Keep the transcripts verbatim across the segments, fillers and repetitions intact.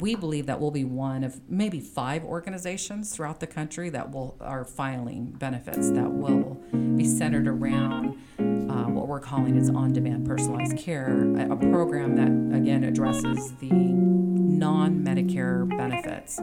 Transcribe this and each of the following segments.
we believe that we'll be one of maybe five organizations throughout the country that will are filing benefits that will be centered around uh, what we're calling is on-demand personalized care, a, a program that, again, addresses the non-Medicare benefits.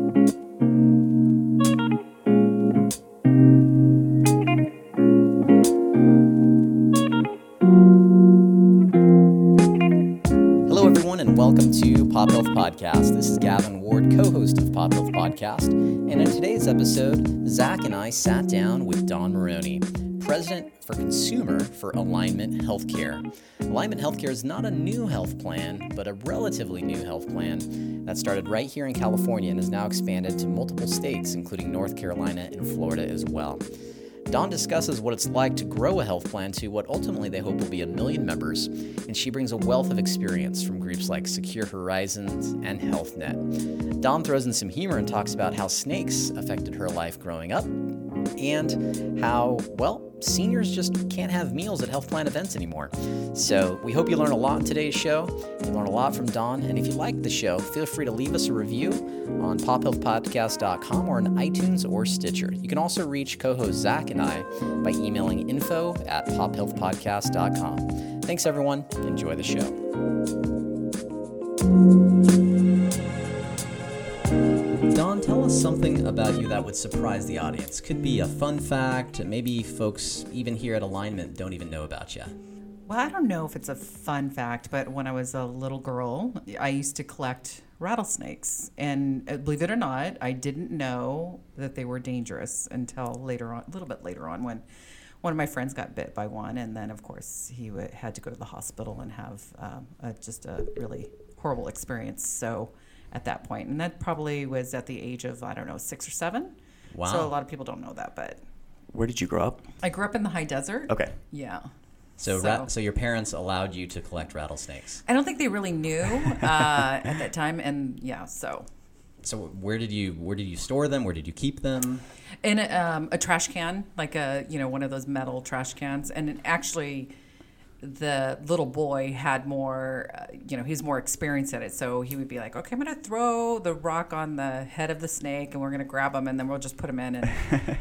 And welcome to Pop Health Podcast. This is Gavin Ward, co-host of Pop Health Podcast. And in today's episode, Zach and I sat down with Don Maroney, President for Consumer for Alignment Healthcare. Alignment Healthcare is not a new health plan, but a relatively new health plan that started right here in California and has now expanded to multiple states, including North Carolina and Florida as well. Don discusses what it's like to grow a health plan to what ultimately they hope will be a million members, and she brings a wealth of experience from groups like Secure Horizons and HealthNet. Don throws in some humor and talks about how snakes affected her life growing up, and how, well, seniors just can't have meals at health plan events anymore. So we hope you learn a lot in today's show. You learn a lot from Don, and if you like the show, feel free to leave us a review on pop health podcast dot com or on iTunes or Stitcher. You can also reach co-host Zach and I by emailing info at pop health podcast dot com. Thanks, everyone. Enjoy the show. Don, tell us something about you that would surprise the audience. Could be a fun fact. Maybe folks even here at Alignment don't even know about you. Well, I don't know if it's a fun fact, but when I was a little girl, I used to collect rattlesnakes. And believe it or not, I didn't know that they were dangerous until later on, a little bit later on, when one of my friends got bit by one. And then, of course, he w- had to go to the hospital and have um, a, just a really horrible experience. So at that point, and that probably was at the age of, I don't know, six or seven. Wow. So a lot of people don't know that, but. Where did you grow up? I grew up in the high desert. Okay. Yeah. So, So, ra- so your parents allowed you to collect rattlesnakes. I don't think they really knew uh, at that time, and yeah, so So where did you where did you store them? Where did you keep them? in a, um, a trash can, like a you know one of those metal trash cans, and it actually, the little boy had more, uh, you know, he's more experienced at it, so he would be like, okay, I'm gonna throw the rock on the head of the snake, and we're gonna grab him, and then we'll just put him in, and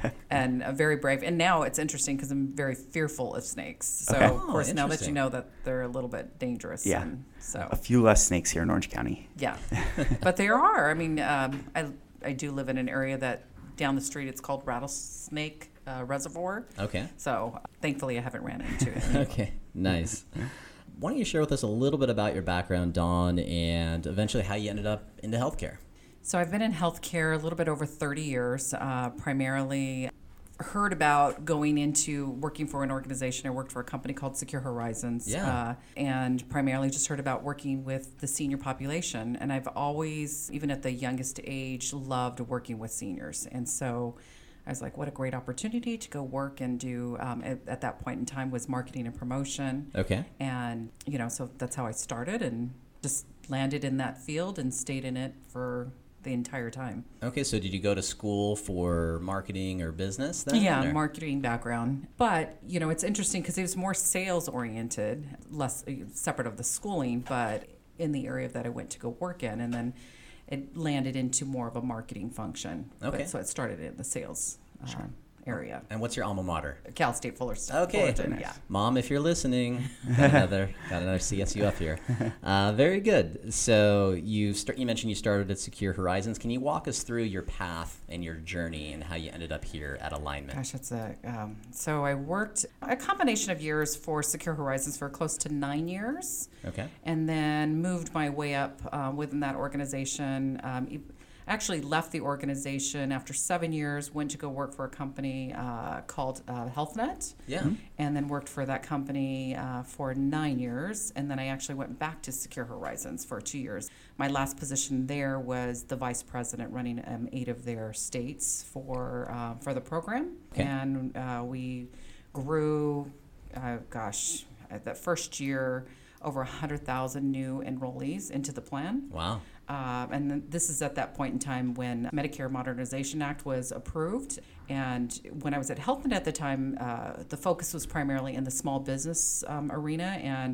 and uh, very brave. And now it's interesting because I'm very fearful of snakes. So Okay. of course, Oh, now that you interesting. know that they're a little bit dangerous. Yeah. And so A few less snakes here in Orange County. yeah, but there are. I mean, um, I I do live in an area that down the street it's called Rattlesnake uh, Reservoir. Okay. So thankfully, I haven't ran into it. Okay. Nice. Why don't you share with us a little bit about your background, Dawn, and eventually how you ended up into healthcare? So I've been in healthcare a little bit over thirty years, uh, primarily heard about going into working for an organization. I worked for a company called Secure Horizons, Yeah. uh, and primarily just heard about working with the senior population. And I've always, even at the youngest age, loved working with seniors. And so I was like, what a great opportunity to go work and do, um, at, at that point in time, was marketing and promotion. Okay. And, you know, so that's how I started and just landed in that field and stayed in it for the entire time. Okay, so did you go to school for marketing or business then? Yeah, or? marketing background. But, you know, it's interesting because it was more sales oriented, less uh, separate of the schooling, but in the area that I went to go work in. And then it landed into more of a marketing function. Okay. But, so it started in the sales uh, area. And what's your alma mater? Cal State Fullerton. Okay. Fullerton, yeah. Mom, if you're listening, got another got another C S U up here. Uh, very good. So you start, you mentioned you started at Secure Horizons. Can you walk us through your path and your journey and how you ended up here at Alignment? Gosh, that's a um, so I worked a combination of years for Secure Horizons for close to nine years, Okay. and then moved my way up uh, within that organization. Um, e- actually left the organization after seven years, went to go work for a company uh, called uh, HealthNet, Yeah. and then worked for that company uh, for nine years. And then I actually went back to Secure Horizons for two years. My last position there was the vice president running um, eight of their states for uh, for the program. Okay. And uh, we grew, uh, gosh, at that first year, over one hundred thousand new enrollees into the plan. Wow. Uh, and then this is at that point in time when Medicare Modernization Act was approved. And when I was at HealthNet at the time, uh, the focus was primarily in the small business um, arena. And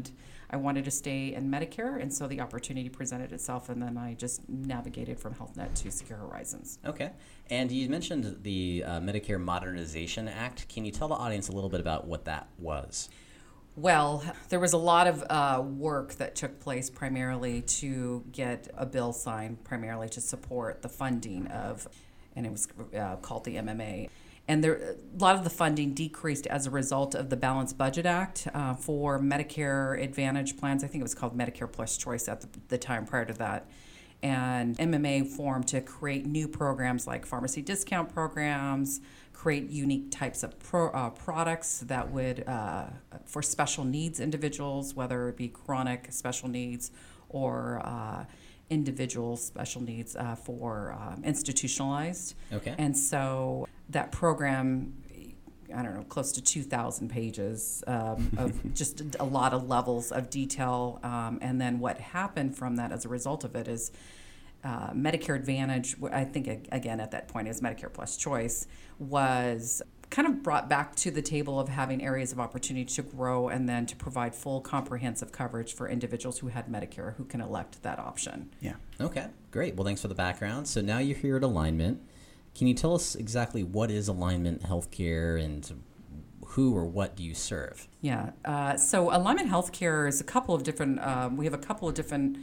I wanted to stay in Medicare, and so the opportunity presented itself, and then I just navigated from Health Net to Secure Horizons. Okay. And you mentioned the uh, Medicare Modernization Act. Can you tell the audience a little bit about what that was? Well, there was a lot of uh, work that took place primarily to get a bill signed, primarily to support the funding of, and it was uh, called the M M A. And there, a lot of the funding decreased as a result of the Balanced Budget Act uh, for Medicare Advantage plans. I think it was called Medicare Plus Choice at the, the time prior to that. And M M A formed to create new programs like pharmacy discount programs, create unique types of pro, uh, products that would, uh, for special needs individuals, whether it be chronic special needs or uh, individual special needs uh, for um, institutionalized. Okay. And so that program, I don't know, close to two thousand pages um, of just a lot of levels of detail. Um, and then what happened from that as a result of it is uh, Medicare Advantage, I think, again, at that point is Medicare Plus Choice, was kind of brought back to the table of having areas of opportunity to grow and then to provide full comprehensive coverage for individuals who had Medicare who can elect that option. Yeah. Okay, great. Well, thanks for the background. So now you're here at Alignment. Can you tell us exactly what is Alignment Healthcare and who or what do you serve? Yeah. Uh, so Alignment Healthcare is a couple of different, um, we have a couple of different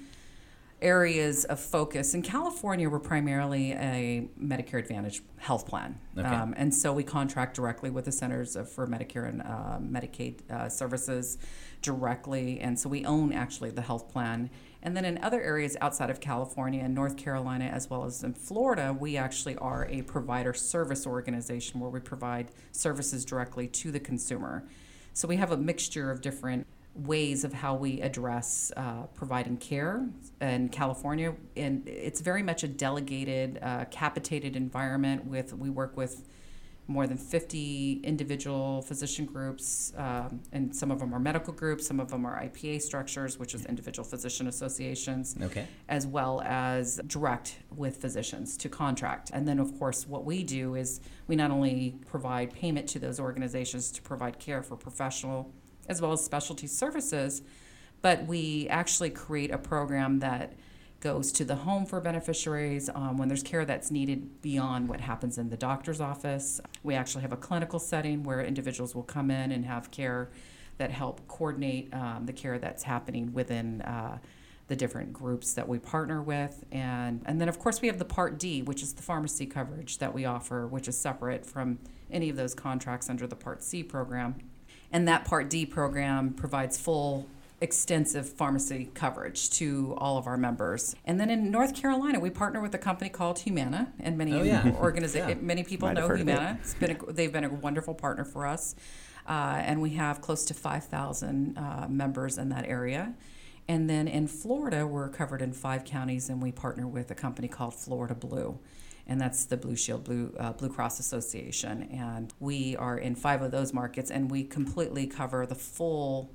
areas of focus. In California, we're primarily a Medicare Advantage health plan. Okay. Um, and so we contract directly with the Centers for Medicare and uh, Medicaid uh, Services directly. And so we own actually the health plan. And then in other areas outside of California and North Carolina, as well as in Florida, we actually are a provider service organization where we provide services directly to the consumer. So we have a mixture of different ways of how we address uh, providing care in California. And it's very much a delegated, uh, capitated environment with, we work with more than fifty individual physician groups, um, and some of them are medical groups, some of them are I P A structures, which is individual physician associations, Okay. as well as direct with physicians to contract. And then, of course, what we do is we not only provide payment to those organizations to provide care for professional as well as specialty services, but we actually create a program that goes to the home for beneficiaries um, when there's care that's needed beyond what happens in the doctor's office. We actually have a clinical setting where individuals will come in and have care that help coordinate um, the care that's happening within uh, the different groups that we partner with. And, and then, of course, we have the Part D, which is the pharmacy coverage that we offer, which is separate from any of those contracts under the Part C program. And that Part D program provides full, extensive pharmacy coverage to all of our members. And then in North Carolina, we partner with a company called Humana, and many Oh, yeah. organiza- Yeah. many people Might have know heard of it. Humana. It's been a, they've been a wonderful partner for us, uh, and we have close to five thousand uh, members in that area. And then in Florida, we're covered in five counties, and we partner with a company called Florida Blue. And that's the Blue Shield Blue uh, Blue Cross Association. And we are in five of those markets, and we completely cover the full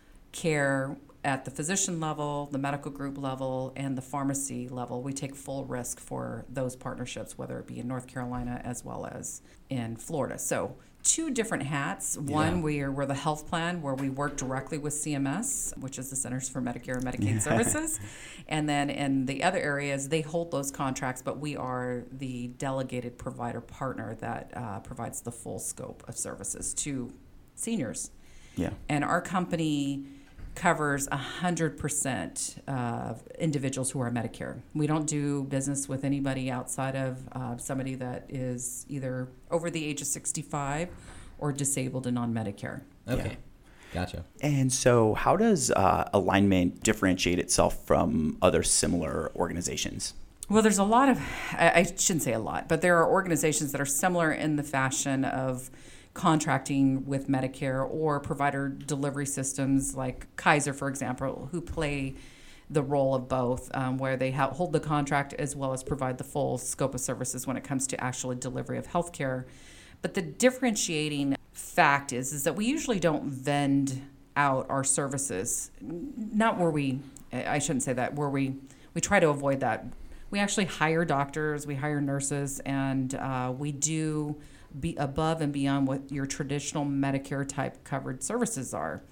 care at the physician level, the medical group level, and the pharmacy level. We take full risk for those partnerships, whether it be in North Carolina as well as in Florida. So two different hats. One, Yeah. we are, we're the health plan where we work directly with C M S, which is the Centers for Medicare and Medicaid Services. And then in the other areas, they hold those contracts, but we are the delegated provider partner that uh, provides the full scope of services to seniors. Yeah. And our company covers one hundred percent of individuals who are Medicare. We don't do business with anybody outside of uh, somebody that is either over the age of sixty-five or disabled and on Medicare. Okay. Yeah. Gotcha. And so, how does uh, Alignment differentiate itself from other similar organizations? Well, there's a lot of, I, I shouldn't say a lot, but there are organizations that are similar in the fashion of contracting with Medicare or provider delivery systems like Kaiser, for example, who play the role of both, um, where they ha- hold the contract as well as provide the full scope of services when it comes to actual delivery of healthcare. But the differentiating fact is, is that we usually don't vend out our services, not where we, I shouldn't say that, where we, we try to avoid that. We actually hire doctors, we hire nurses, and uh, we do be above and beyond what your traditional Medicare type covered services are.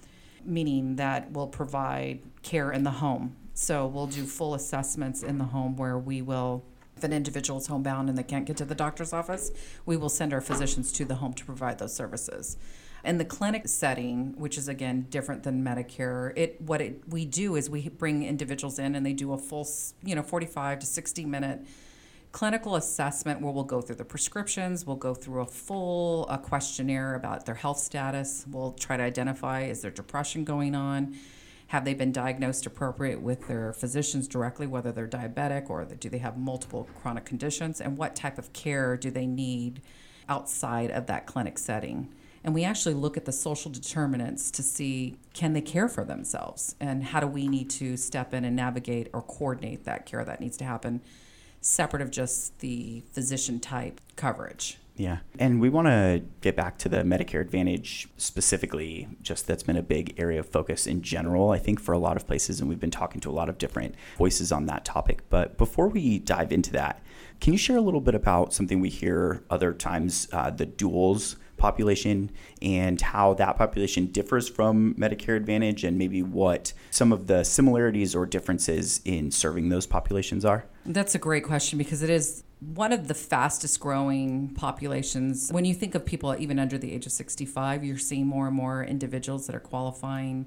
meaning that we'll provide care in the home. So we'll do full assessments in the home where we will, if an individual is homebound and they can't get to the doctor's office, we will send our physicians to the home to provide those services. In the clinic setting, which is again different than Medicare, it what it we do is we bring individuals in and they do a full, you know, forty-five to sixty minute clinical assessment where we'll go through the prescriptions, we'll go through a full a questionnaire about their health status. We'll try to identify, is there depression going on? Have they been diagnosed appropriate with their physicians directly, whether they're diabetic or do they have multiple chronic conditions? And what type of care do they need outside of that clinic setting? And we actually look at the social determinants to see, can they care for themselves? And how do we need to step in and navigate or coordinate that care that needs to happen, separate of just the physician type coverage? Yeah. And we want to get back to the Medicare Advantage specifically, just that's been a big area of focus in general, I think, for a lot of places. And we've been talking to a lot of different voices on that topic. But before we dive into that, can you share a little bit about something we hear other times, uh, the duals population, and how that population differs from Medicare Advantage, and maybe what some of the similarities or differences in serving those populations are? That's a great question because it is one of the fastest growing populations. When you think of people even under the age of sixty-five, you're seeing more and more individuals that are qualifying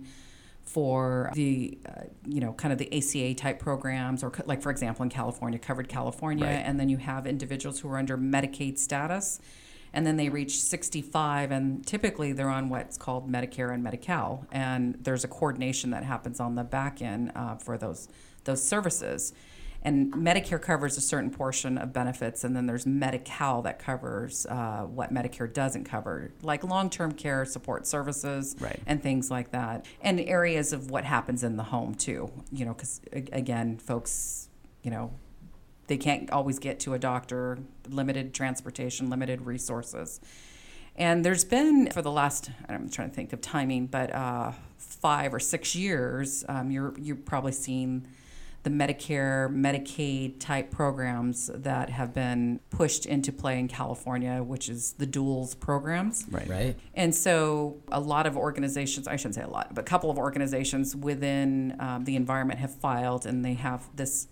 for the, uh, you know, kind of the A C A type programs, or co- like, for example, in California, Covered California, Right. And then you have individuals who are under Medicaid status. And then they reach sixty-five, and typically they're on what's called Medicare and Medi-Cal. And there's a coordination that happens on the back end uh, for those those services. And Medicare covers a certain portion of benefits, and then there's Medi-Cal that covers uh, what Medicare doesn't cover, like long-term care support services Right. and things like that. And areas of what happens in the home, too. You know, because, again, folks, you know, they can't always get to a doctor, limited transportation, limited resources. And there's been, for the last, I'm trying to think of timing, but uh, five or six years, um, you're, you're probably seeing the Medicare, Medicaid type programs that have been pushed into play in California, which is the duals programs. Right. Right. And so a lot of organizations, I shouldn't say a lot, but a couple of organizations within um, the environment have filed, and they have this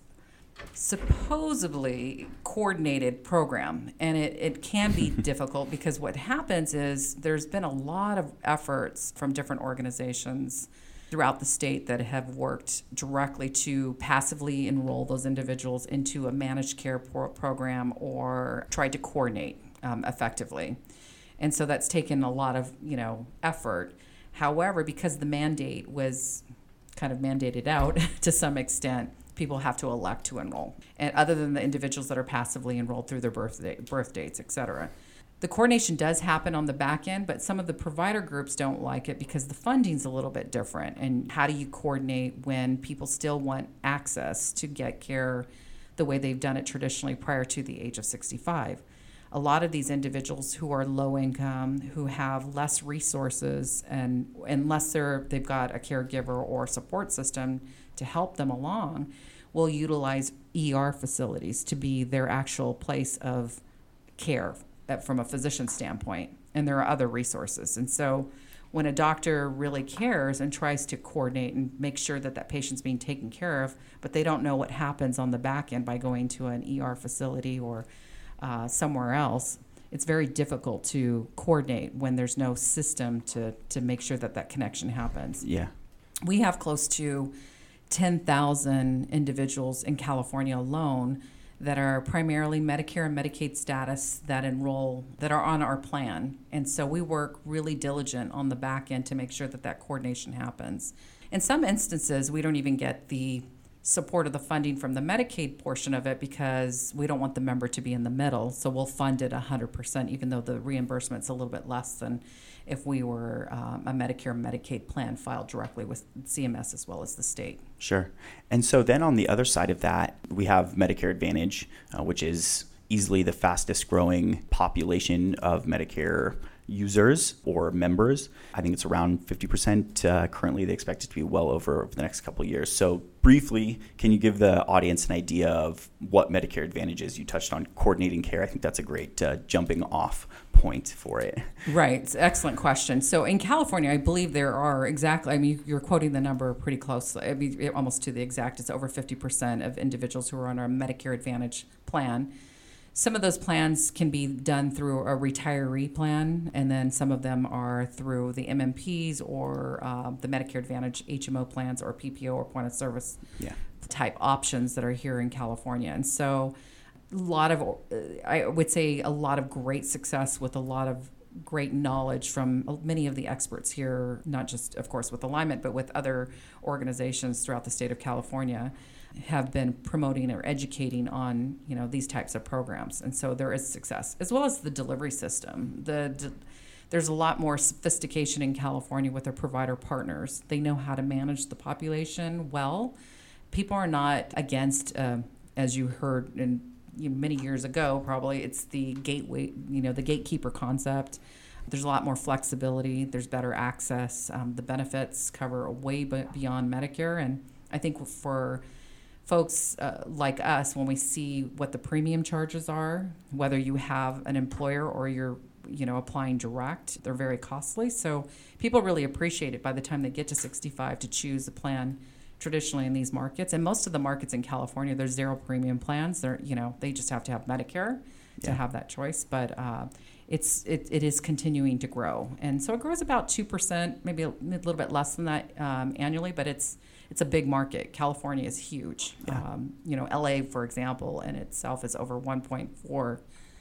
supposedly coordinated program, and it, it can be difficult because what happens is there's been a lot of efforts from different organizations throughout the state that have worked directly to passively enroll those individuals into a managed care pro- program or tried to coordinate um, effectively. And so that's taken a lot of, you know, effort. However, because the mandate was kind of mandated out to some extent, people have to elect to enroll, and other than the individuals that are passively enrolled through their birth, date, birth dates, et cetera. The coordination does happen on the back end, but some of the provider groups don't like it because the funding's a little bit different. And how do you coordinate when people still want access to get care the way they've done it traditionally prior to the age of sixty-five? A lot of these individuals who are low income, who have less resources, and unless they're they've got a caregiver or support system to help them along, will utilize E R facilities to be their actual place of care from a physician standpoint. And there are other resources. And so when a doctor really cares and tries to coordinate and make sure that that patient's being taken care of, but they don't know what happens on the back end by going to an E R facility or uh, somewhere else, it's very difficult to coordinate when there's no system to, to make sure that that connection happens. Yeah. We have close to ten thousand individuals in California alone that are primarily Medicare and Medicaid status that enroll, that are on our plan. And so we work really diligent on the back end to make sure that that coordination happens. In some instances, we don't even get the support of the funding from the Medicaid portion of it because we don't want the member to be in the middle. So we'll fund it one hundred percent, even though the reimbursement's a little bit less than if we were um, a Medicare Medicaid plan filed directly with C M S as well as the state. Sure. And so then on the other side of that, we have Medicare Advantage, uh, which is easily the fastest growing population of Medicare users or members. I think it's around fifty percent. Uh, currently, they expect it to be well over over the next couple of years. So briefly, can you give the audience an idea of what Medicare Advantage is? You touched on coordinating care. I think that's a great uh, jumping off point for it. Right. Excellent question. So in California, I believe there are exactly, I mean, you're quoting the number pretty closely. I mean, almost to the exact. It's over fifty percent of individuals who are on our Medicare Advantage plan. Some of those plans can be done through a retiree plan, and then some of them are through the M M Ps or uh, the Medicare Advantage H M O plans or P P O or point of service Yeah. type options that are here in California. And so a lot of, uh, I would say a lot of great success with a lot of great knowledge from many of the experts here, not just, of course, with Alignment, but with other organizations throughout the state of California, have been promoting or educating on, you know, these types of programs. And so there is success, as well as the delivery system. The de- there's a lot more sophistication in California with their provider partners. They know how to manage the population well. People are not against, uh, as you heard in you know, many years ago, probably, it's the gateway, you know, the gatekeeper concept. There's a lot more flexibility. There's better access. Um, the benefits cover way b- beyond Medicare. And I think for folks uh, like us, when we see what the premium charges are, whether you have an employer or you're, you know, applying direct, they're very costly. So people really appreciate it by the time they get to sixty-five to choose a plan traditionally in these markets. And most of the markets in California, there's zero premium plans. They're, you know, they just have to have Medicare to Yeah. have that choice. But uh, it's it, it is continuing to grow. And so it grows about two percent, maybe a little bit less than that um, annually, but it's it's a big market. California is huge. Yeah. Um, you know, L A, for example, in itself is over one point four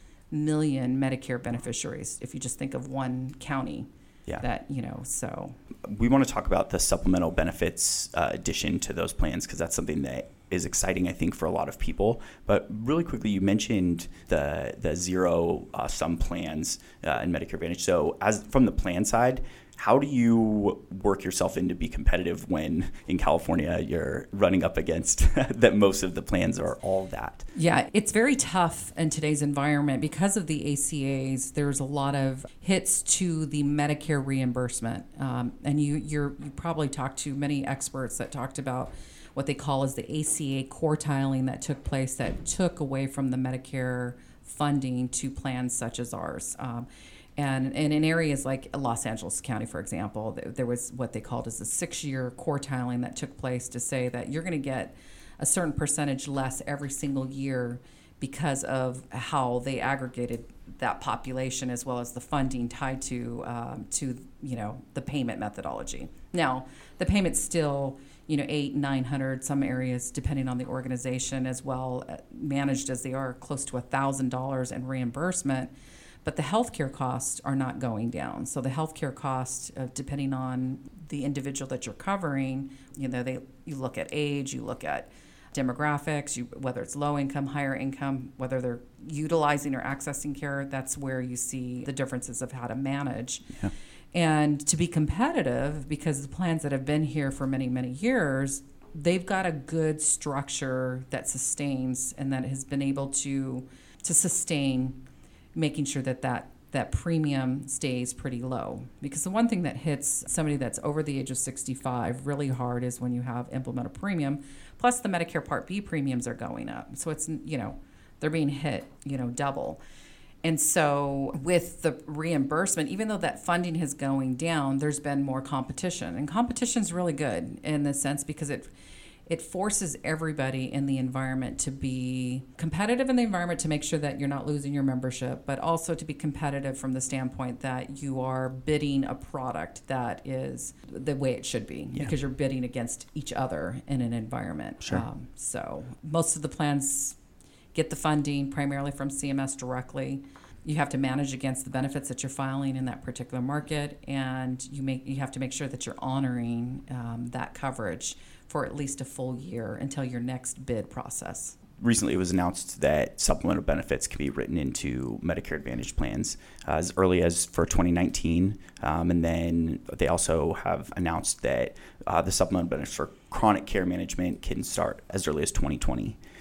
million Medicare beneficiaries, if you just think of one county. Yeah. That, you know, so. We want to talk about the supplemental benefits uh, addition to those plans, because that's something that is exciting, I think, for a lot of people. But really quickly, you mentioned the the zero uh, sum plans uh, in Medicare Advantage. So as from the plan side, how do you work yourself in to be competitive when in California you're running up against that most of the plans are all that? Yeah, it's very tough in today's environment because of the A C As. There's a lot of hits to the Medicare reimbursement, um, and you you're, you probably talked to many experts that talked about what they call as the A C A quartiling that took place that took away from the Medicare funding to plans such as ours. Um, And, and in areas like Los Angeles County, for example, there was what they called as a six-year quartiling that took place to say that you're going to get a certain percentage less every single year because of how they aggregated that population as well as the funding tied to um, to you know the payment methodology. Now, the payment's still you know eight, nine hundred, some areas depending on the organization as well, uh, managed as they are close to a thousand dollars in reimbursement. But the healthcare costs are not going down. So the healthcare costs, uh, depending on the individual that you're covering, you know, they you look at age, you look at demographics, you, whether it's low income, higher income, whether they're utilizing or accessing care, that's where you see the differences of how to manage. Yeah. And to be competitive, because the plans that have been here for many, many years, they've got a good structure that sustains and that has been able to to sustain making sure that, that that premium stays pretty low. Because the one thing that hits somebody that's over the age of sixty-five really hard is when you have implement a premium, plus the Medicare Part B premiums are going up. So it's, you know, they're being hit, you know, double. And so with the reimbursement, even though that funding is going down, there's been more competition. And competition's really good in the sense because it It forces everybody in the environment to be competitive in the environment to make sure that you're not losing your membership, but also to be competitive from the standpoint that you are bidding a product that is the way it should be, Yeah. because you're bidding against each other in an environment. Sure. Um, so most of the plans get the funding primarily from C M S directly. You have to manage against the benefits that you're filing in that particular market, and you make you have to make sure that you're honoring um, that coverage for at least a full year until your next bid process. Recently, it was announced that supplemental benefits can be written into Medicare Advantage plans uh, as early as for twenty nineteen. Um, and then they also have announced that uh, the supplemental benefits for chronic care management can start as early as twenty twenty.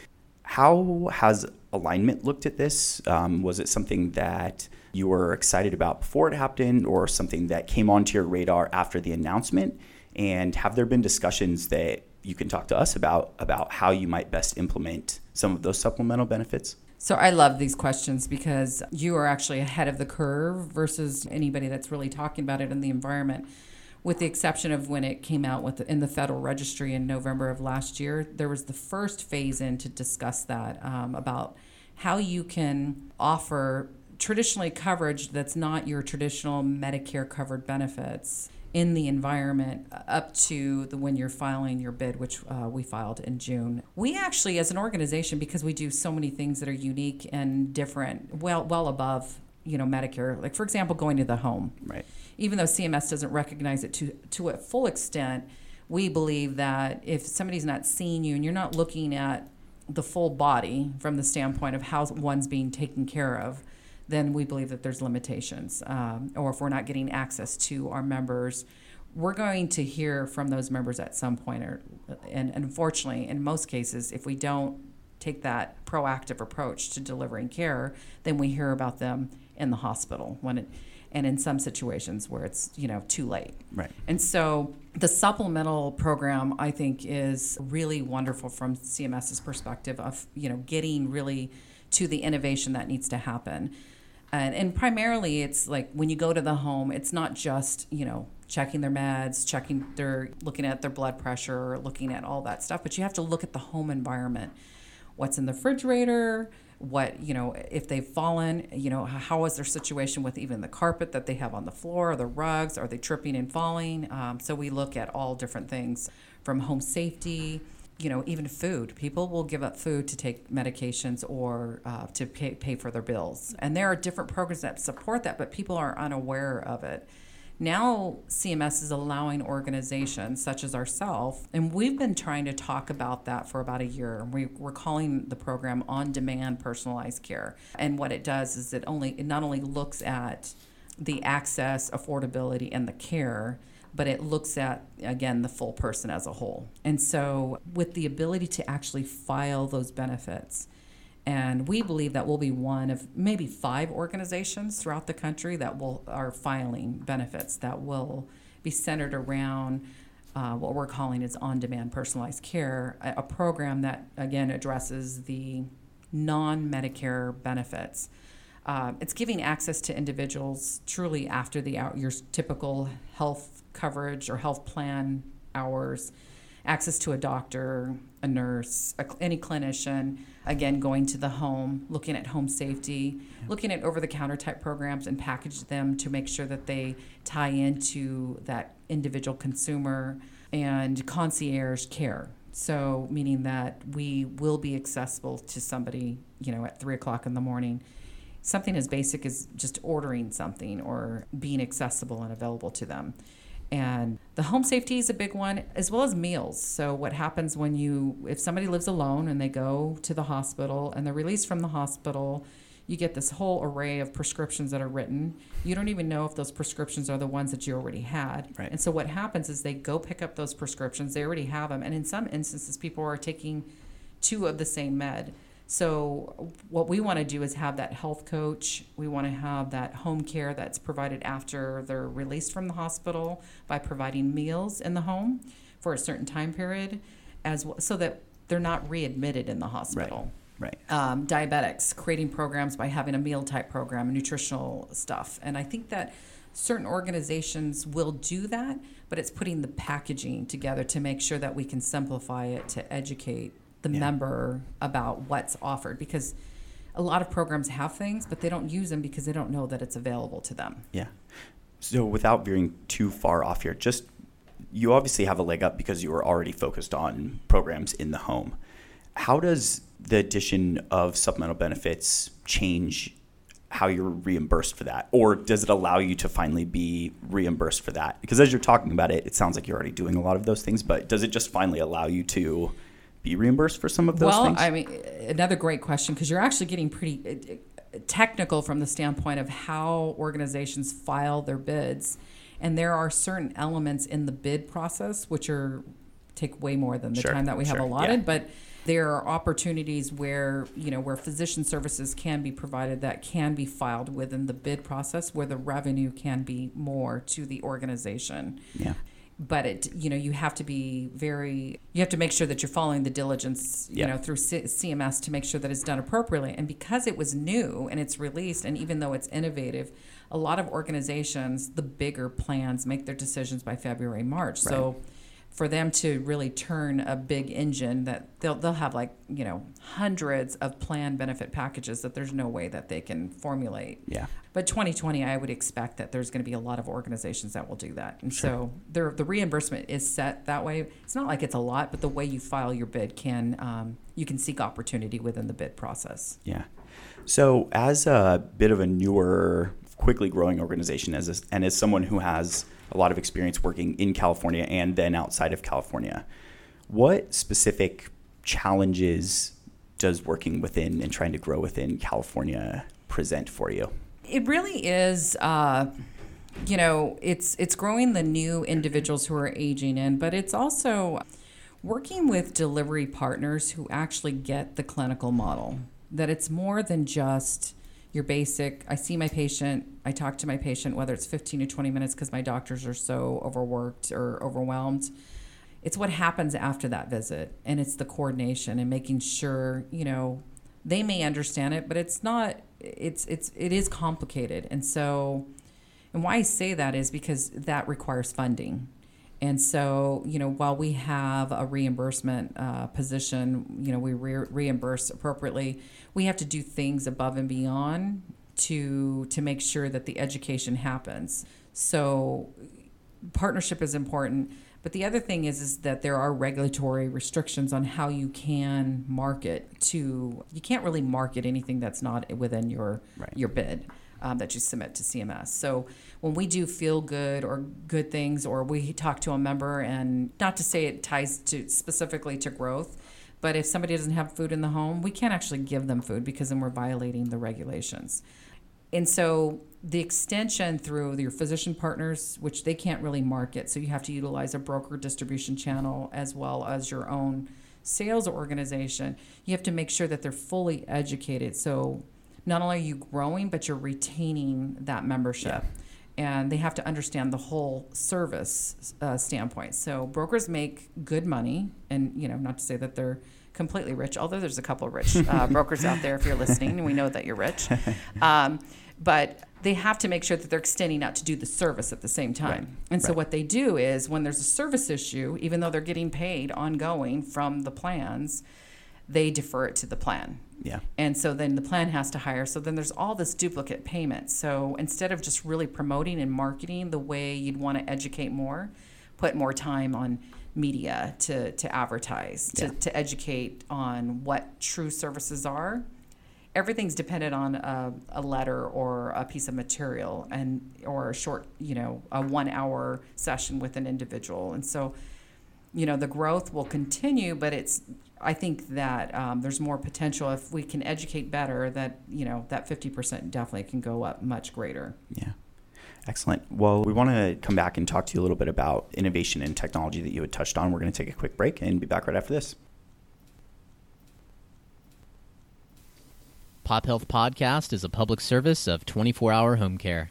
How has Alignment looked at this? Um, was it something that you were excited about before it happened, or something that came onto your radar after the announcement? And have there been discussions that you can talk to us about, about how you might best implement some of those supplemental benefits? So I love these questions because you are actually ahead of the curve versus anybody that's really talking about it in the environment. With the exception of when it came out with in the Federal Registry in November of last year, there was the first phase in to discuss that um, about how you can offer traditionally coverage that's not your traditional Medicare covered benefits in the environment up to the when you're filing your bid, which uh, we filed in June. We actually, as an organization, because we do so many things that are unique and different, well, well above, you know, Medicare. Like, for example, going to the home. Right. Even though C M S doesn't recognize it to to a full extent, we believe that if somebody's not seeing you and you're not looking at the full body from the standpoint of how one's being taken care of, then we believe that there's limitations. Um, or if we're not getting access to our members, we're going to hear from those members at some point. Or, and, and unfortunately, in most cases, if we don't take that proactive approach to delivering care, then we hear about them in the hospital when it, and in some situations where it's, you know, too late. Right. And so the supplemental program, I think, is really wonderful from CMS's perspective of, you know, getting really to the innovation that needs to happen. And, and primarily it's like when you go to the home, it's not just, you know, checking their meds, checking their, looking at their blood pressure, looking at all that stuff, but you have to look at the home environment. What's in the refrigerator, what, you know, if they've fallen, you know, how is their situation with even the carpet that they have on the floor, or the rugs, are they tripping and falling? Um, so we look at all different things from home safety, you know, even food. People will give up food to take medications or uh, to pay, pay for their bills. And there are different programs that support that, but people are unaware of it. Now C M S is allowing organizations such as ourselves, and we've been trying to talk about that for about a year. We, we're calling the program On-Demand Personalized Care. And what it does is it only it not only looks at the access, affordability, and the care, but it looks at, again, the full person as a whole. And so with the ability to actually file those benefits, and we believe that we'll be one of maybe five organizations throughout the country that will are filing benefits that will be centered around uh, what we're calling is on-demand personalized care, a, a program that, again, addresses the non-Medicare benefits. Uh, it's giving access to individuals truly after the hour, your typical health coverage or health plan hours, access to a doctor, a nurse, a, any clinician, again, going to the home, looking at home safety, yeah. looking at over-the-counter type programs and package them to make sure that they tie into that individual consumer, and concierge care. So meaning that we will be accessible to somebody, you know, at three o'clock in the morning. Something as basic as just ordering something or being accessible and available to them. And the home safety is a big one, as well as meals. So what happens when you, if somebody lives alone and they go to the hospital and they're released from the hospital, you get this whole array of prescriptions that are written. You don't even know if those prescriptions are the ones that you already had. Right. And so what happens is they go pick up those prescriptions, they already have them. And in some instances, people are taking two of the same med. So what we want to do is have that health coach. We want to have that home care that's provided after they're released from the hospital by providing meals in the home for a certain time period, as well, so that they're not readmitted in the hospital. Right. Right. Um, diabetics, creating programs by having a meal type program, nutritional stuff. And I think that certain organizations will do that, but it's putting the packaging together to make sure that we can simplify it to educate the yeah. member about what's offered, because a lot of programs have things, but they don't use them because they don't know that it's available to them. Yeah. So without veering too far off here, just you obviously have a leg up because you were already focused on programs in the home. How does the addition of supplemental benefits change how you're reimbursed for that? Or does it allow you to finally be reimbursed for that? Because as you're talking about it, it sounds like you're already doing a lot of those things, but does it just finally allow you to be reimbursed for some of those well, things? Well, I mean, another great question, because you're actually getting pretty technical from the standpoint of how organizations file their bids. And there are certain elements in the bid process which are take way more than the Sure, time that we have sure, allotted, yeah. but there are opportunities where, you know, where physician services can be provided that can be filed within the bid process where the revenue can be more to the organization. Yeah. But it, you know, you have to be very, you have to make sure that you're following the diligence, you Yeah. know, through C- CMS to make sure that it's done appropriately. And because it was new and it's released, and even though it's innovative, a lot of organizations, the bigger plans, make their decisions by February, March. So for them to really turn a big engine, that they'll they'll have like, you know, hundreds of plan benefit packages that there's no way that they can formulate. Yeah. But twenty twenty, I would expect that there's going to be a lot of organizations that will do that. And Sure. so there, the reimbursement is set that way. It's not like it's a lot, but the way you file your bid can, um, you can seek opportunity within the bid process. Yeah. So as a bit of a newer, quickly growing organization, as a, and as someone who has a lot of experience working in California and then outside of California, what specific challenges does working within and trying to grow within California present for you? It really is, uh, you know, it's it's growing the new individuals who are aging in, but it's also working with delivery partners who actually get the clinical model, that it's more than just your basic, I see my patient, I talk to my patient, whether it's fifteen to twenty minutes because my doctors are so overworked or overwhelmed. It's what happens after that visit, and it's the coordination and making sure, you know, they may understand it, but it's not, it's, it's, it is complicated. And so, and why I say that is because that requires funding. And so, you know, while we have a reimbursement uh, position, you know, we re- reimburse appropriately, we have to do things above and beyond to to make sure that the education happens. So partnership is important. But the other thing is, is that there are regulatory restrictions on how you can market to, you can't really market anything that's not within your Right. your bid. Um, that you submit to C M S. So when we do feel good or good things, or we talk to a member, and not to say it ties to specifically to growth, but if somebody doesn't have food in the home, we can't actually give them food because then we're violating the regulations. And so the extension through your physician partners, which they can't really market, so you have to utilize a broker distribution channel as well as your own sales organization. You have to make sure that they're fully educated. So not only are you growing, but you're retaining that membership. Yeah. And they have to understand the whole service uh, standpoint. So brokers make good money, and, you know, not to say that they're completely rich, although there's a couple of rich uh, brokers out there if you're listening, and we know that you're rich. Um, but they have to make sure that they're extending out to do the service at the same time. Right. And so Right. what they do is when there's a service issue, even though they're getting paid ongoing from the plans, they defer it to the plan. Yeah. And so then the plan has to hire. So then there's all this duplicate payment. So instead of just really promoting and marketing the way you'd want to educate more, put more time on media to, to advertise, to, Yeah. to educate on what true services are. Everything's dependent on a, a letter or a piece of material, and or a short, you know, a one hour session with an individual. And so, you know, the growth will continue, but it's, I think that um, there's more potential if we can educate better, that, you know, that fifty percent definitely can go up much greater. Yeah. Excellent. Well, we want to come back and talk to you a little bit about innovation and technology that you had touched on. We're going to take a quick break and be back right after this. Pop Health Podcast is a public service of twenty-four hour home care.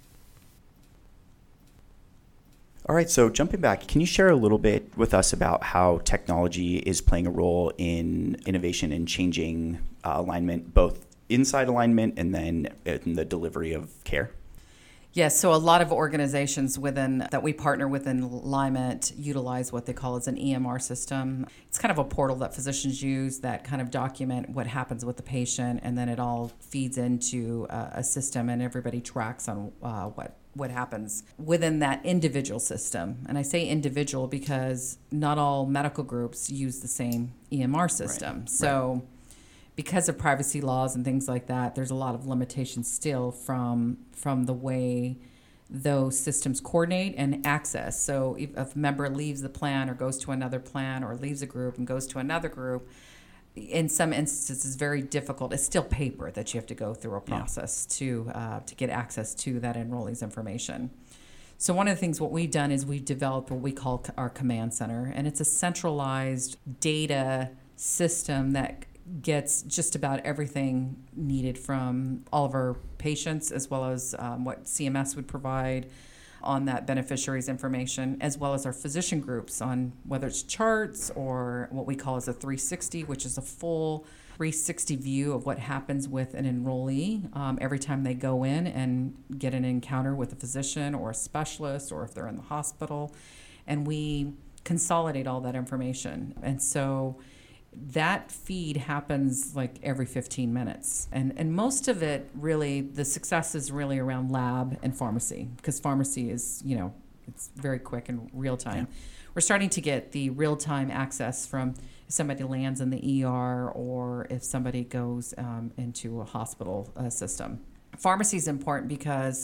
All right, so jumping back, can you share a little bit with us about how technology is playing a role in innovation and changing uh, alignment, both inside alignment and then in the delivery of care? Yes, so a lot of organizations within that we partner with in Alignment utilize what they call as an E M R system. It's kind of a portal that physicians use that kind of document what happens with the patient, and then it all feeds into uh, a system, and everybody tracks on uh, what what happens within that individual system. And I say individual because not all medical groups use the same E M R system. Right. So Right. because of privacy laws and things like that, there's a lot of limitations still from from the way those systems coordinate and access. So if, if a member leaves the plan or goes to another plan or leaves a group and goes to another group, in some instances it's very difficult. It's still paper that you have to go through a process yeah. to uh, to get access to that enrollee's information. So one of the things what we've done is we've developed what we call our command center, and it's a centralized data system that gets just about everything needed from all of our patients, as well as um, what C M S would provide on that beneficiary's information, as well as our physician groups on whether it's charts or what we call as a three sixty, which is a full three sixty view of what happens with an enrollee um, every time they go in and get an encounter with a physician or a specialist, or if they're in the hospital. And we consolidate all that information. And so that feed happens like every fifteen minutes. And and most of it really, the success is really around lab and pharmacy, because pharmacy is, you know, it's very quick and real time. Yeah. We're starting to get the real time access from if somebody lands in the E R or if somebody goes um, into a hospital uh, system. Pharmacy is important because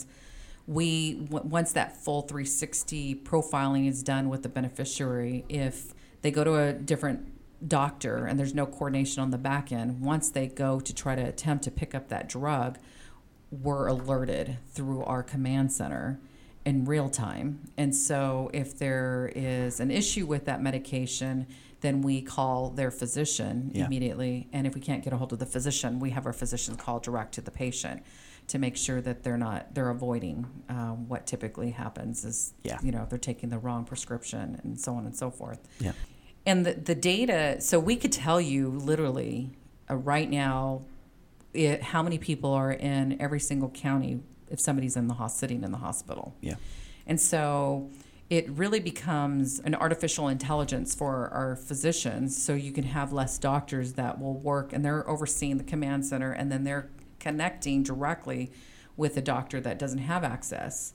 we, w- once that full three sixty profiling is done with the beneficiary, if they go to a different doctor and there's no coordination on the back end, once they go to try to attempt to pick up that drug, we're alerted through our command center in real time. And so if there is an issue with that medication, then we call their physician yeah. immediately. And if we can't get a hold of the physician, we have our physician call direct to the patient to make sure that they're not, they're avoiding um, what typically happens is, yeah. you know, they're taking the wrong prescription and so on and so forth. Yeah. And the, the data, so we could tell you literally uh, right now it, how many people are in every single county if somebody's in the ho- sitting in the hospital. Yeah. And so it really becomes an artificial intelligence for our physicians, so you can have less doctors that will work, and they're overseeing the command center, and then they're connecting directly with a doctor that doesn't have access.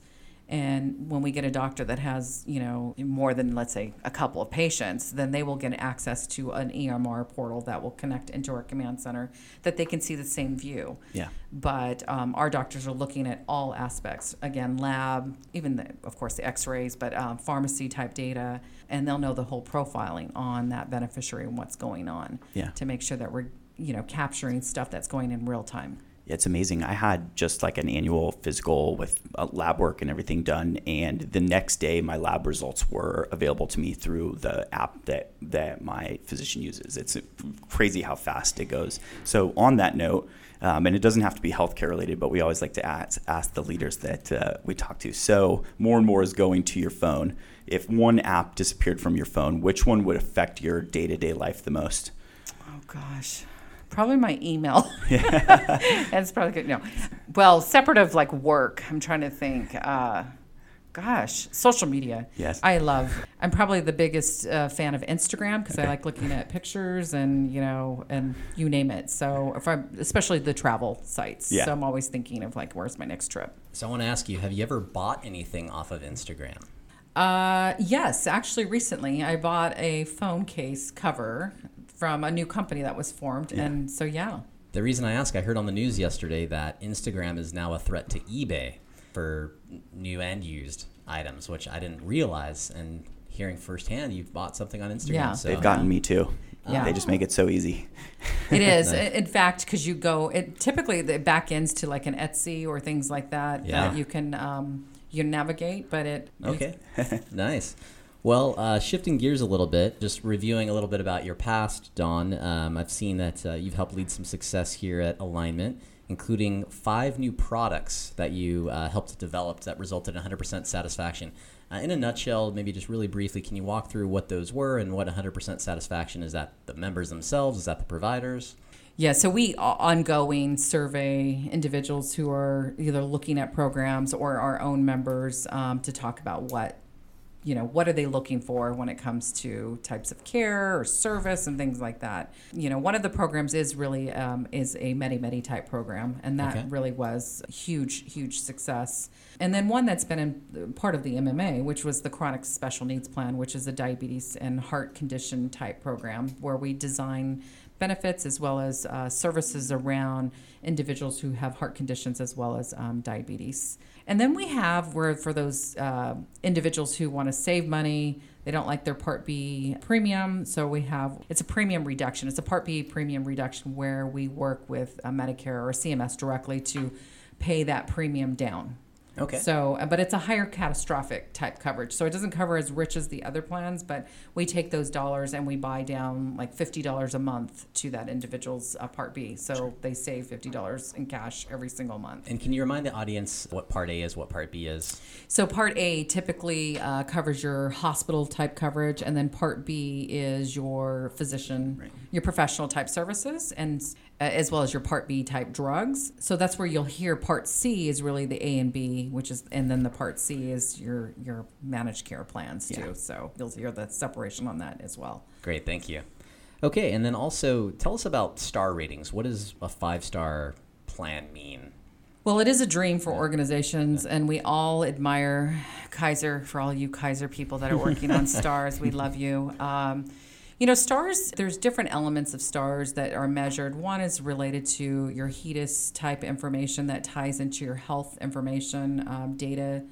And when we get a doctor that has, you know, more than, let's say, a couple of patients, then they will get access to an E M R portal that will connect into our command center that they can see the same view. Yeah. But um, our doctors are looking at all aspects. Again, lab, even, the, of course, the x-rays, but um, pharmacy type data, and they'll know the whole profiling on that beneficiary and what's going on yeah. to make sure that we're, you know, capturing stuff that's going in real time. It's amazing. I had just like an annual physical with uh, lab work and everything done, and the next day my lab results were available to me through the app that, that my physician uses. It's crazy how fast it goes. So on that note, um, and it doesn't have to be healthcare related, but we always like to ask, ask the leaders that uh, we talk to. So more and more is going to your phone. If one app disappeared from your phone, which one would affect your day-to-day life the most? Oh, gosh. Probably my email. That's probably good. No. Well, separate of like work, I'm trying to think. Uh, gosh, social media. Yes. I love. I'm probably the biggest uh, fan of Instagram because okay. I like looking at pictures and, you know, and you name it. So if I'm, especially the travel sites. Yeah. So I'm always thinking of like, where's my next trip? So I want to ask you, have you ever bought anything off of Instagram? Uh, yes, actually recently I bought a phone case cover from a new company that was formed. Yeah. And so, yeah. The reason I ask, I heard on the news yesterday that Instagram is now a threat to eBay for new and used items, which I didn't realize. And hearing firsthand, you've bought something on Instagram. Yeah. So, They've gotten uh, me too. Yeah. They just make it so easy. It is. Nice. In fact, because you go, it typically it back ends to like an Etsy or things like that yeah. that you can um, you navigate, but it. Okay. Nice. Well, uh, shifting gears a little bit, just reviewing a little bit about your past, Dawn. Um, I've seen that uh, you've helped lead some success here at Alignment, including five new products that you uh, helped develop that resulted in one hundred percent satisfaction. Uh, in a nutshell, maybe just really briefly, can you walk through what those were and what one hundred percent satisfaction is? That the members themselves? Is that the providers? Yeah, so we ongoing survey individuals who are either looking at programs or our own members um, to talk about what you know, what are they looking for when it comes to types of care or service and things like that. You know, one of the programs is really um, is a Medi-Medi type program, and that okay. really was a huge, huge success. And then one that's been in part of the M M A, which was the Chronic Special Needs Plan, which is a diabetes and heart condition type program where we design benefits as well as uh, services around individuals who have heart conditions as well as um, diabetes. And then we have where for those uh, individuals who want to save money, they don't like their Part B premium. So we have, it's a premium reduction. It's a Part B premium reduction where we work with uh, Medicare or C M S directly to pay that premium down. Okay. So, uh, but it's a higher catastrophic type coverage. So it doesn't cover as rich as the other plans, but we take those dollars and we buy down like fifty dollars a month to that individual's uh, Part B. So sure. They save fifty dollars in cash every single month. And can you remind the audience what Part A is, what Part B is? So Part A typically uh, covers your hospital type coverage, and then Part B is your physician, right. your professional type services, and uh, as well as your Part B type drugs. So that's where you'll hear Part C is really the A and B, which is, and then the Part C is your your managed care plans too. Yeah. So you'll hear the separation on that as well. Great, thank you. Okay, and then also tell us about star ratings. What does a five-star plan mean? Well, it is a dream for organizations, and we all admire Kaiser. For all you Kaiser people that are working on stars, we love you. Um, you know, stars, there's different elements of stars that are measured. One is related to your HEDIS type information that ties into your health information, um, data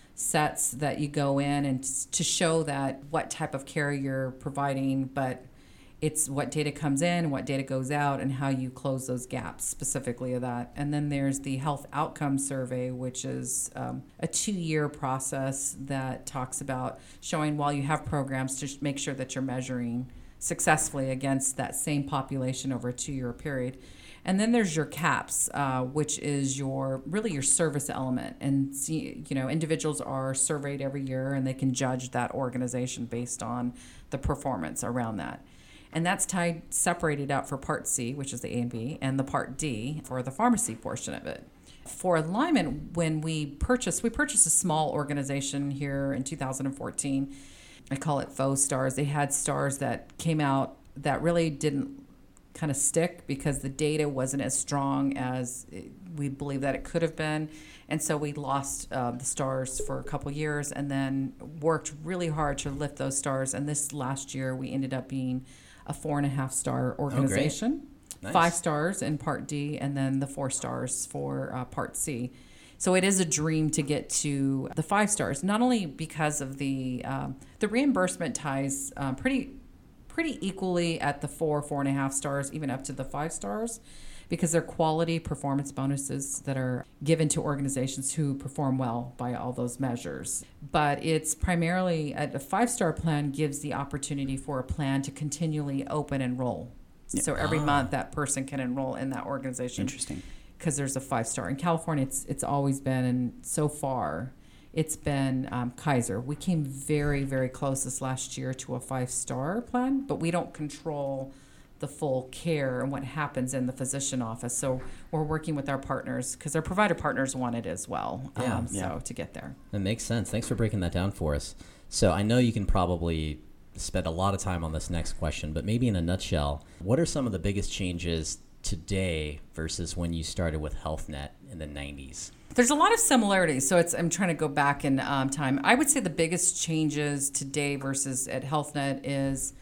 sets that you go in and to show that what type of care you're providing, but it's what data comes in, what data goes out, and how you close those gaps specifically of that. And then there's the health outcome survey, which is um, a two-year process that talks about showing while you have programs to make sure that you're measuring successfully against that same population over a two-year period. And then there's your CAPS, uh, which is your really your service element. And see, you know, individuals are surveyed every year, and they can judge that organization based on the performance around that. And that's tied, separated out for Part C, which is the A and B, and the Part D for the pharmacy portion of it. For alignment, when we purchased, we purchased a small organization here in two thousand fourteen. I call it faux stars. They had stars that came out that really didn't kind of stick because the data wasn't as strong as we believe that it could have been. And so we lost uh, the stars for a couple years and then worked really hard to lift those stars. And this last year, we ended up being a four and a half star organization, oh, nice. Five stars in Part D, and then the four stars for uh, Part C. So it is a dream to get to the five stars, not only because of the um, the reimbursement ties uh, pretty pretty equally at the four, four and a half stars, even up to the five stars, because they're quality performance bonuses that are given to organizations who perform well by all those measures. But it's primarily, a five-star plan gives the opportunity for a plan to continually open enroll. Yeah. So every ah. month that person can enroll in that organization. Interesting. Because there's a five-star. In California, it's it's always been, and so far, it's been um, Kaiser. We came very, very close this last year to a five-star plan, but we don't control the full care and what happens in the physician office. So we're working with our partners because our provider partners want it as well. Yeah, um, yeah. So to get there. That makes sense. Thanks for breaking that down for us. So I know you can probably spend a lot of time on this next question, but maybe in a nutshell, what are some of the biggest changes today versus when you started with HealthNet in the nineties? There's a lot of similarities. So it's I'm trying to go back in um, time. I would say the biggest changes today versus at HealthNet is,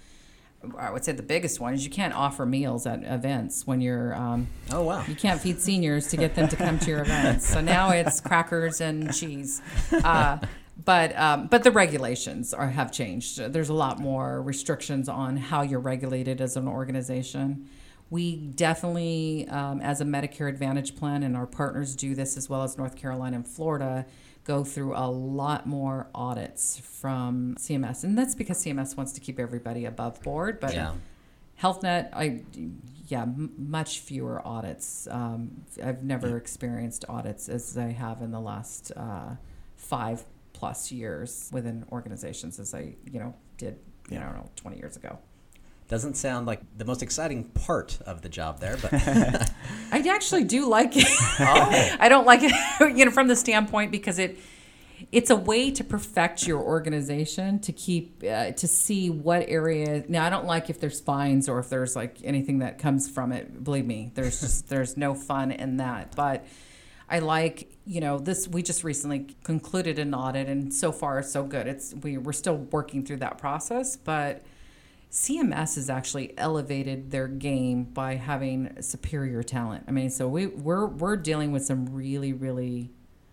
I would say the biggest one is you can't offer meals at events when you're, um, oh, wow. You can't feed seniors to get them to come to your events. So now it's crackers and cheese. Uh, but um, but the regulations are have changed. There's a lot more restrictions on how you're regulated as an organization. We definitely, um, as a Medicare Advantage plan, and our partners do this as well as North Carolina and Florida, go through a lot more audits from C M S. And that's because C M S wants to keep everybody above board. But yeah. HealthNet, I, yeah, m- much fewer audits. Um, I've never experienced audits as I have in the last uh, five plus years within organizations as I, you know, did, you know, I don't know, twenty years ago. Doesn't sound like the most exciting part of the job there, but I actually do like it. Oh. I don't like it, you know, from the standpoint because it it's a way to perfect your organization to keep uh, to see what area. Now, I don't like if there's fines or if there's like anything that comes from it. Believe me, there's just there's no fun in that. But I like, you know, this. We just recently concluded an audit, and so far so good. It's we we're still working through that process, but C M S has actually elevated their game by having superior talent. I mean, so we, we're we're dealing with some really, really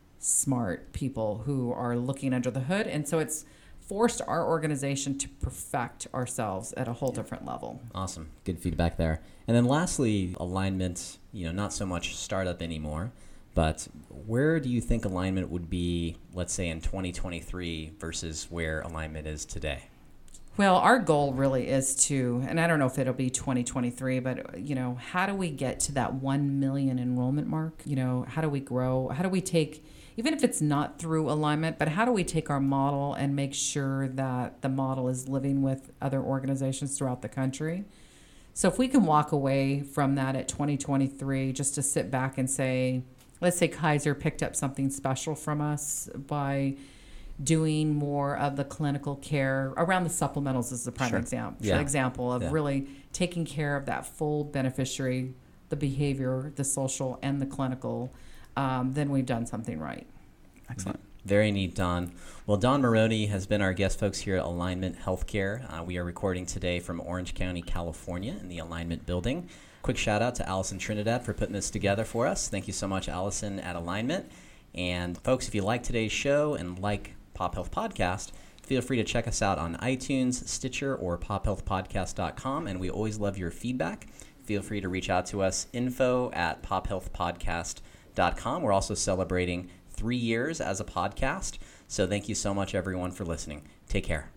smart people who are looking under the hood. And so it's forced our organization to perfect ourselves at a whole yeah. different level. Awesome. Good feedback there. And then lastly, alignment, you know, not so much startup anymore, But where do you think alignment would be, let's say, in twenty twenty-three versus where alignment is today? Well, our goal really is to, and I don't know if it'll be twenty twenty-three, but, you know, how do we get to that one million enrollment mark? You know, how do we grow? How do we take, even if it's not through alignment, but how do we take our model and make sure that the model is living with other organizations throughout the country? So if we can walk away from that at twenty twenty-three, just to sit back and say, let's say Kaiser picked up something special from us by doing more of the clinical care around the supplementals is the prime Sure. example, Yeah. example of Yeah. really taking care of that full beneficiary, the behavior, the social, and the clinical, um, then we've done something right. Excellent. Very neat, Don. Well, Don Maroney has been our guest, folks, here at Alignment Healthcare. Uh, we are recording today from Orange County, California, in the Alignment building. Quick shout out to Allison Trinidad for putting this together for us. Thank you so much, Allison, at Alignment. And folks, if you like today's show and like Pop Health Podcast, feel free to check us out on iTunes, Stitcher, or pop health podcast dot com. And we always love your feedback. Feel free to reach out to us, info at pop health podcast dot com. We're also celebrating three years as a podcast. So thank you so much, everyone, for listening. Take care.